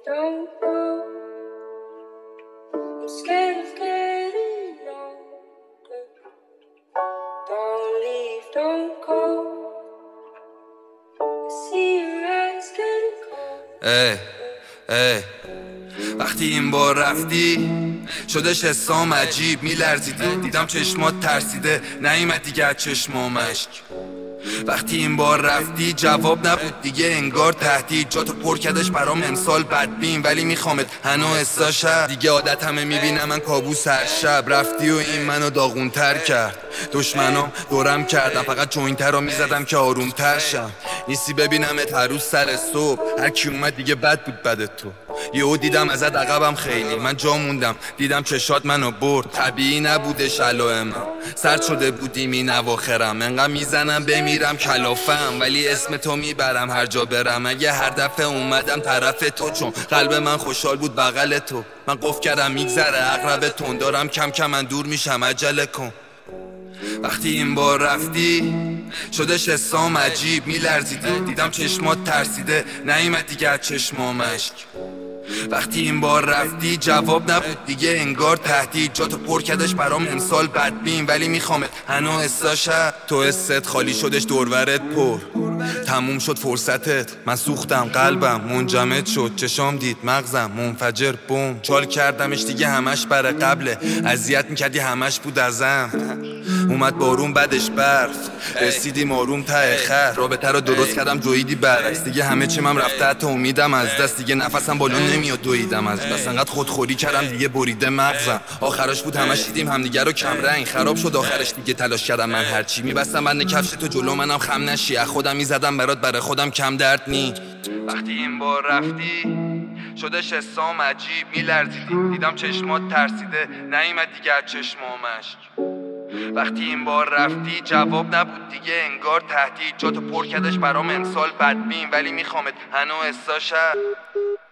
don't go. I'm scared of getting older. Don't leave, don't go. I see your eyes getting cold. ای وقتی این بار رفتی شدش حسام عجیب میلرزیده، دیدم چشمات ترسیده نیومد دیگه از چشمام اشک. وقتی این بار رفتی جواب نبود دیگه، انگار تهدید جاتو پر کردش برام امسال بدبین، ولی میخوامت هنو حساشم دیگه. عادت همه میبینم من کابوس هر شب، رفتی و این منو داغونتر کرد. دشمنام دورم کردم فقط جوینتر رو میزدم که آرومتر شم. نیستی ببینمت هر روز سر صبح، هر کی اومد دیگه بد بود بدت تو. یهو دیدم ازت عقبم خیلی، من جا موندم دیدم چشات منو برد. طبیعی نبودش علائمم، سرد شده بودیم این اواخرم. انقدر میزنم بمیرم کلافم، ولی اسم تو میبرم هر جا برم. اگه هر دفعه اومدم طرف تو، چون قلب من خوشحال بود بغل تو. من قفل کردم میگذره عقرب تون، دارم کم کم من دور میشم عجله کن. وقتی این بار رفتی شدش حسام عجیب میلرزیده، دیدم چشمات ترسیده نیومد دیگه از چشمام اشک. وقتی این بار رفتی جواب نبود دیگه، انگار تهدید جاتو پر کردش برام امسال بدبین، ولی میخوامت هنو حساشم. تو حست خالی شدش دورورت پر، تموم شد فرصتت. من سوختم قلبم منجمد شد، چشام دید مغزم منفجر بوم. چال کردمش دیگه همش بر قبله، اذیت میکردی همش بود ازم. اومد بارون بعدش برف، رسیدیم آروم ته خر. رابطه رو درست کردم جویدی برعکس، دیگه همه چیم هم رفته حتی امیدم از دست. دیگه نفسم بالا نمیاد دویدم از بس، انقدر خودخوری کردم دیگه بریده مغزم. آخرش بود همش دیدیم همدیگه رو کم رنگ، خراب شد آخرش دیگه تلاش کردم من هرچی میبستم بند کفش تو جلو منم خم نشی، از خودم میزدم برات برای خودم کم درد نی. وقتی این بار رفتی شدش حسام عجیب میلرزیدی، دیدم چشمات ترسیده نیومد دیگه از چشمام اشک. وقتی این بار رفتی جواب نبود دیگه، انگار تهدید جاتو پر کردش برام امسال بدبین، ولی میخوامت هنو حساشم.